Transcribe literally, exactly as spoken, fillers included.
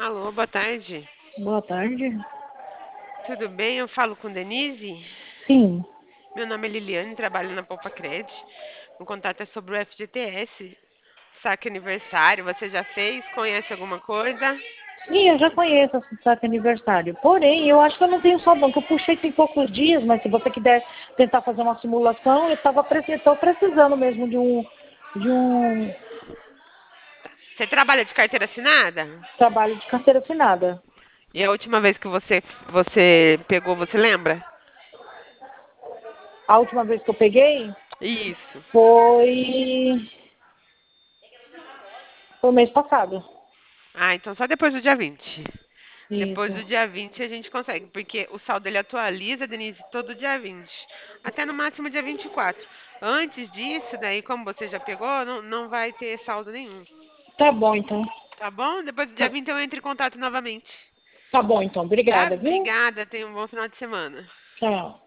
Alô, boa tarde. Boa tarde. Tudo bem? Eu falo com Denise. Sim, Meu nome é Liliane, trabalho na Poupa Cred. O contato é sobre o F G T S, saque aniversário. Você já fez? Conhece alguma coisa? sim, eu já conheço esse saque aniversário. Porém, eu acho que eu não tenho sabão, que eu puxei tem poucos dias, mas se você quiser tentar fazer uma simulação, eu estava precisando mesmo de um, de um Você trabalha de carteira assinada? trabalho de carteira assinada. E a última vez que você você pegou, você lembra? A última vez que eu peguei Isso. foi, foi mês passado. Ah, então só depois do dia vinte. Depois Isso. do dia vinte a gente consegue, porque o saldo ele atualiza, Denise, todo dia vinte. Até no máximo dia vinte e quatro. Antes disso, daí, como você já pegou, não, não vai ter saldo nenhum. Tá bom, então. Tá bom? Depois do dia Tá, vinte eu entro em contato novamente. tá bom, então. Tá? Obrigada, viu? Obrigada. Tenha um bom final de semana. Tchau.